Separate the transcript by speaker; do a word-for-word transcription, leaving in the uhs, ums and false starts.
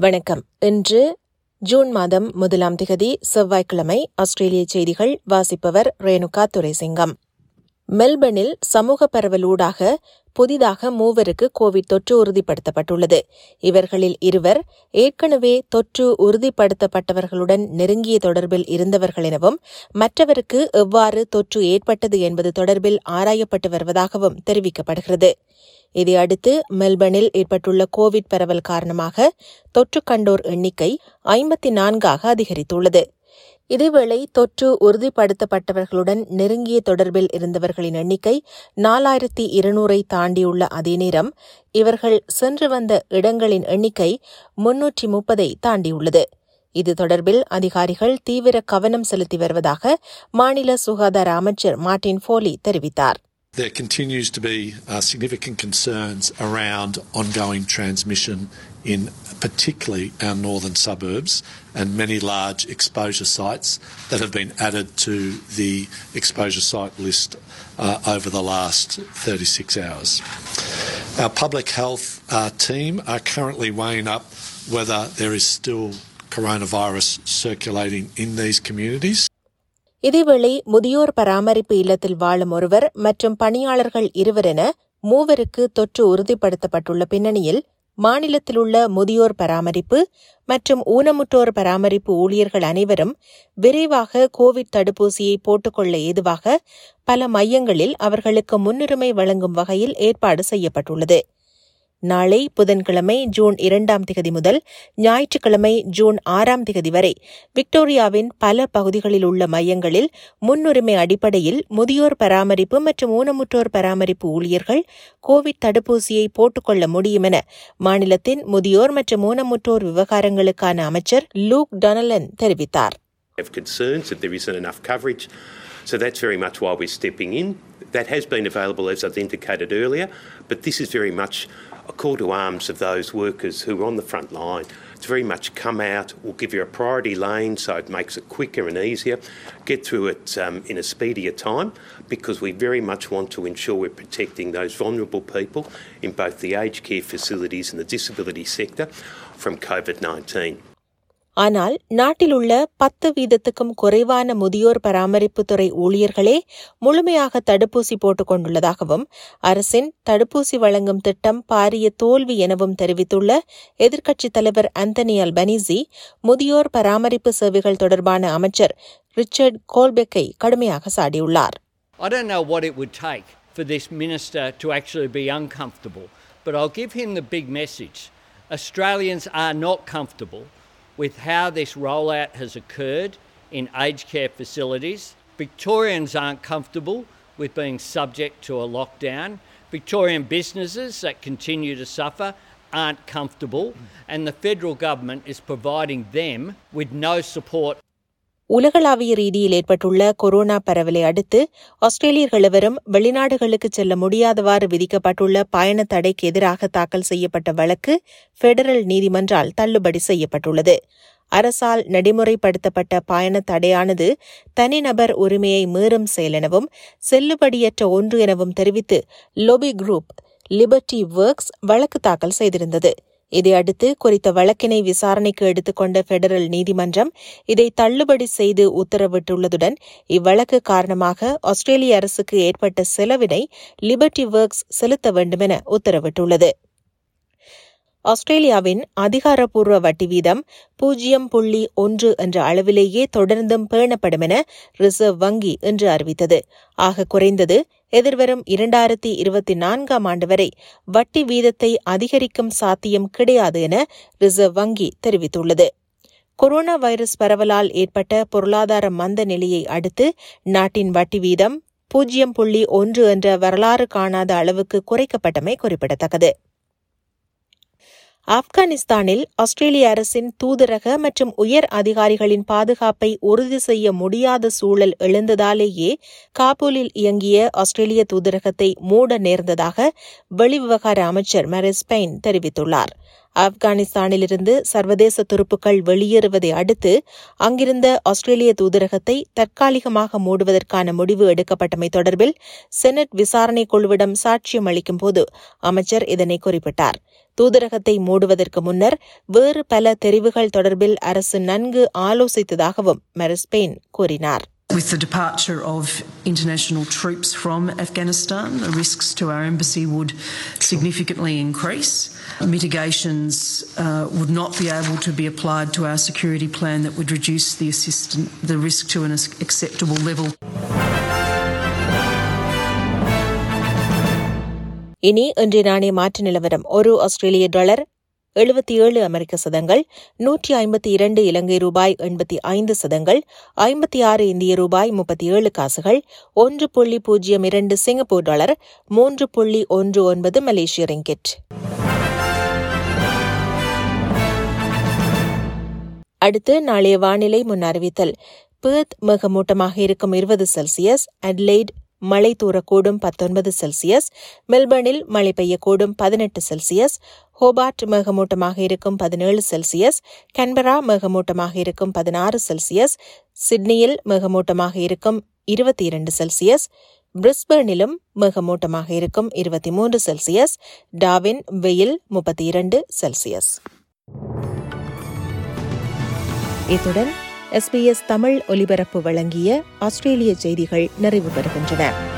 Speaker 1: வணக்கம். இன்று ஜூன் மாதம் முதலாம் திகதி செவ்வாய்க்கிழமை. ஆஸ்திரேலிய செய்திகள் வாசிப்பவர் ரேணுகா துரைசிங்கம். மெல்பர்னில் சமூக பரவலூடாக புதிதாக மூவருக்கு கோவிட் தொற்று உறுதிப்படுத்தப்பட்டுள்ளது. இவர்களில் இருவர் ஏற்கனவே தொற்று உறுதிப்படுத்தப்பட்டவர்களுடன் நெருங்கிய தொடர்பில் இருந்தவர்கள் எனவும் மற்றவருக்கு எவ்வாறு தொற்று ஏற்பட்டது என்பது தொடர்பில் ஆராயப்பட்டு வருவதாகவும் தெரிவிக்கப்படுகிறது. இதையடுத்து மெல்பர்னில் ஏற்பட்டுள்ள கோவிட் பரவல் காரணமாக தொற்று கண்டோர் எண்ணிக்கை ஐம்பத்தி நான்காக அதிகரித்துள்ளது. இதேவேளை தொற்று உறுதிப்படுத்தப்பட்டவர்களுடன் நெருங்கிய தொடர்பில் இருந்தவர்களின் எண்ணிக்கை நாலாயிரத்தி இருநூறை தாண்டியுள்ள அதே நேரம் இவர்கள் சென்று வந்த இடங்களின் எண்ணிக்கை முன்னூற்றி முப்பதை தாண்டியுள்ளது. இது தொடர்பில் அதிகாரிகள் தீவிர கவனம் செலுத்தி வருவதாக மாநில சுகாதார அமைச்சர் மார்ட்டின் ஃபோலி தெரிவித்தார்.
Speaker 2: There continues to be uh, significant concerns around ongoing transmission in particularly our northern suburbs and many large exposure sites that have been added to the exposure site list uh, over the last thirty-six hours. Our public health uh, team are currently weighing up whether there is still coronavirus circulating in these communities.
Speaker 1: இதேவேளை முதியோர் பராமரிப்பு இல்லத்தில் வாழும் ஒருவர் மற்றும் பணியாளர்கள் இருவர் என மூவருக்கு தொற்று உறுதிப்படுத்தப்பட்டுள்ள பின்னணியில் மாநிலத்தில் உள்ள முதியோர் பராமரிப்பு மற்றும் ஊனமுற்றோர் பராமரிப்பு ஊழியர்கள் அனைவரும் விரைவாக கோவிட் தடுப்பூசியை போட்டுக்கொள்ள ஏதுவாக பல மையங்களில் அவர்களுக்கு முன்னுரிமை வழங்கும் வகையில் ஏற்பாடு செய்யப்பட்டுள்ளது. நாளை புதன்கிழமை ஜூன் இரண்டாம் திகதி முதல் ஞாயிற்றுக்கிழமை ஜூன் ஆறாம் திகதி வரை விக்டோரியாவின் பல பகுதிகளில் உள்ள மையங்களில் முன்னுரிமை அடிப்படையில் முதியோர் பராமரிப்பு மற்றும் ஊனமுற்றோர் பராமரிப்பு ஊழியர்கள் கோவிட் தடுப்பூசியை போட்டுக்கொள்ள முடியும் என மாநிலத்தின் முதியோர் மற்றும் ஊனமுற்றோர் விவகாரங்களுக்கான அமைச்சர் லூக் டொனலன் தெரிவித்தார்.
Speaker 3: So that's very much why we're stepping in. That has been available, as I've indicated earlier, but this is very much a call to arms of those workers who are on the front line. It's very much come out, we'll give you a priority lane so it makes it quicker and easier, get through it um, in a speedier time, because we very much want to ensure we're protecting those vulnerable people in both the aged care facilities and the disability sector from COVID nineteen.
Speaker 1: ஆனால் நாட்டில் உள்ள பத்து வீதத்துக்கும் குறைவான முதியோர் பராமரிப்புத்துறை ஊழியர்களே முழுமையாக தடுப்பூசி போட்டுக் கொண்டுள்ளதாகவும் அரசின் தடுப்பூசி வழங்கும் திட்டம் பாரிய தோல்வி எனவும் தெரிவித்துள்ள எதிர்க்கட்சித் தலைவர் ஆந்தனி அல்பனீசி முதியோர் பராமரிப்பு சேவைகள் தொடர்பான அமைச்சர் ரிச்சர்ட் கோல்பெக்கை கடுமையாக சாடியுள்ளார்.
Speaker 4: I don't know what it would take for this minister to actually be uncomfortable, but I'll give him the big message. Australians are not comfortable with how this rollout has occurred in aged care facilities. Victorians aren't comfortable with being subject to a lockdown. Victorian businesses that continue to suffer aren't comfortable, and the federal government is providing them with no support.
Speaker 1: உலகளாவிய ரீதியில் ஏற்பட்டுள்ள corona பரவலை அடுத்து ஆஸ்திரேலியர்கள் எவரும் வெளிநாடுகளுக்கு செல்ல முடியாதவாறு விதிக்கப்பட்டுள்ள பயண தடைக்கு எதிராக தாக்கல் செய்யப்பட்ட வழக்கு பெடரல் நீதிமன்றால் தள்ளுபடி செய்யப்பட்டுள்ளது. அரசால் நடைமுறைப்படுத்தப்பட்ட பயண தடையானது தனிநபர் உரிமையை மீறும் செயல் எனவும் செல்லுபடியற்ற ஒன்று எனவும் தெரிவித்து லொபி குரூப் லிபர்டி ஒர்க்ஸ் வழக்கு தாக்கல் செய்திருந்தது. இதையடுத்து குறித்த வழக்கினை விசாரணைக்கு எடுத்துக்கொண்ட பெடரல் நீதிமன்றம் இதை தள்ளுபடி செய்து உத்தரவிட்டுள்ளதுடன் இவ்வழக்கு காரணமாக ஆஸ்திரேலிய அரசுக்கு ஏற்பட்ட செலவினை லிபர்டி ஒர்க்ஸ் செலுத்த வேண்டுமென உத்தரவிட்டுள்ளது. ஆஸ்திரேலியாவின் அதிகாரப்பூர்வ வட்டி வீதம் பூஜ்ஜியம் புள்ளி ஒன்று என்ற அளவிலேயே தொடர்ந்தும் பேணப்படும் என ரிசர்வ் வங்கி இன்று அறிவித்தது. ஆக குறைந்தது எதிர்வரும் இரண்டாயிரத்தி இருபத்தி நான்காம் ஆண்டு வரை வட்டி வீதத்தை அதிகரிக்கும் சாத்தியம் கிடையாது என ரிசர்வ் வங்கி தெரிவித்துள்ளது. கொரோனா வைரஸ் பரவலால் ஏற்பட்ட பொருளாதார மந்த நிலையை அடுத்து நாட்டின் வட்டி வீதம் பூஜ்ஜியம் புள்ளி ஒன்று என்ற வரலாறு காணாத அளவுக்கு குறைக்கப்பட்டமை குறிப்பிடத்தக்கது. ஆப்கானிஸ்தானில் ஆஸ்திரேலிய அரசின் தூதரக மற்றும் உயர் அதிகாரிகளின் பாதுகாப்பை உறுதி செய்ய முடியாத சூழல் எழுந்ததாலேயே காபூலில் இயங்கிய ஆஸ்திரேலிய தூதரகத்தை மூட நேர்ந்ததாக வெளிவிவகார அமைச்சர் மரிஸ் பெயின் தெரிவித்துள்ளார். ஆப்கானிஸ்தானிலிருந்து சர்வதேச துருப்புக்கள் வெளியேறுவதை அடுத்து அங்கிருந்த ஆஸ்திரேலிய தூதரகத்தை தற்காலிகமாக மூடுவதற்கான முடிவு எடுக்கப்பட்டமை தொடர்பில் செனட் விசாரணை குழுவிடம் சாட்சியம் அளிக்கும் போது அமைச்சர் இதனை குறிப்பிட்டார். தூதரகத்தை மூடுவதற்கு முன்னர் வேறு பல தெரிவுகள் தொடர்பில் அரசு நன்கு ஆலோசித்ததாகவும் மரிஸ் பெயின் கூறினார்.
Speaker 5: With the departure of international troops from Afghanistan, the risks to our embassy would significantly increase. Mitigations uh, would not be able to be applied to our security plan that would reduce the assistant, the risk to an acceptable level.
Speaker 1: இனி இன்றைய நாணய மாற்று நிலவரம். ஒரு ஆஸ்திரேலிய dollar எழுபத்தி ஏழு அமெரிக்க சதங்கள், நூற்றி ஐம்பத்தி இரண்டு இலங்கை ரூபாய் எண்பத்தி ஐந்து சதங்கள், ஐம்பத்தி ஆறு இந்திய ரூபாய் முப்பத்தி ஏழு காசுகள், ஒன்று புள்ளி பூஜ்ஜியம் இரண்டு சிங்கப்பூர் டாலர், மூன்று புள்ளி ஒன்று ஒன்பது மலேசிய ரிங்கிட். அடுத்து நாளைய வானிலை முன் அறிவித்தல். பெர்த் மேகமூட்டமாக இருக்கும் இருபது செல்சியஸ், அட்லைட் மழை தூரக்கூடும் பத்தொன்பது செல்சியஸ், மெல்பர்னில் மழை பெய்யக்கூடும் பதினெட்டு செல்சியஸ், ஹோபார்ட் மேகமூட்டமாக இருக்கும் பதினேழு செல்சியஸ், கன்பரா மேகமூட்டமாக இருக்கும் பதினாறு செல்சியஸ், சிட்னியில் மேகமூட்டமாக இருக்கும் இருபத்தி இரண்டு செல்சியஸ், பிரிஸ்பர்னிலும் மேகமூட்டமாக இருக்கும் இருபத்தி மூன்று செல்சியஸ், டார்வின் வெயில் முப்பத்தி இரண்டு செல்சியஸ். இத்துடன் எஸ்பிஎஸ் தமிழ் ஒலிபரப்பு வழங்கிய ஆஸ்திரேலிய செய்திகள் நிறைவு பெறுகின்றன.